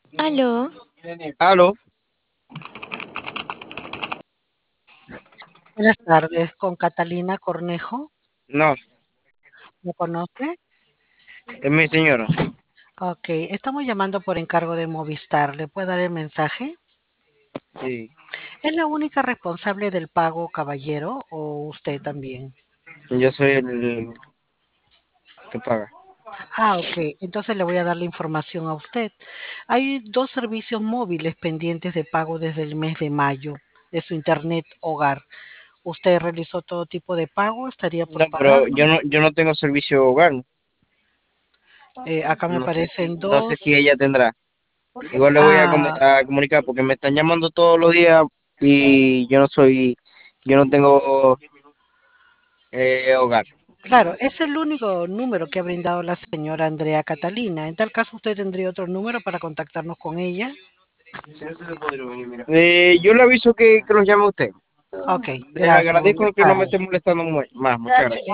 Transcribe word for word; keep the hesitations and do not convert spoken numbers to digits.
Aló, Aló, Buenas tardes, con Catalina Cornejo. no, ¿Me conoce? es mi señora. Ok, estamos llamando por encargo de Movistar. ¿Le puedo dar el mensaje? Sí, ¿Es la única responsable del pago, caballero, o usted también? yo soy el que paga. Ah, ok, entonces le voy a dar la información a usted. Hay dos servicios móviles pendientes de pago desde el mes de mayo de su internet hogar. ¿Usted realizó todo tipo de pago? ¿Estaría por No, pero pagarlo? yo no, yo no tengo servicio hogar. Eh, acá me No sé si, aparecen no sé dos. si ella tendrá. Igual le voy a, com- Ah, a comunicar porque me están llamando todos los días y yo no soy, yo no tengo eh, hogar. claro, es el único número que ha brindado la señora Andrea Catalina. En tal caso, usted tendría otro número para contactarnos con ella. Eh, yo le aviso que, que los llame usted. Ok, Le gracias, agradezco buenas que no me tardes. esté molestando mu- más. Muchas gracias.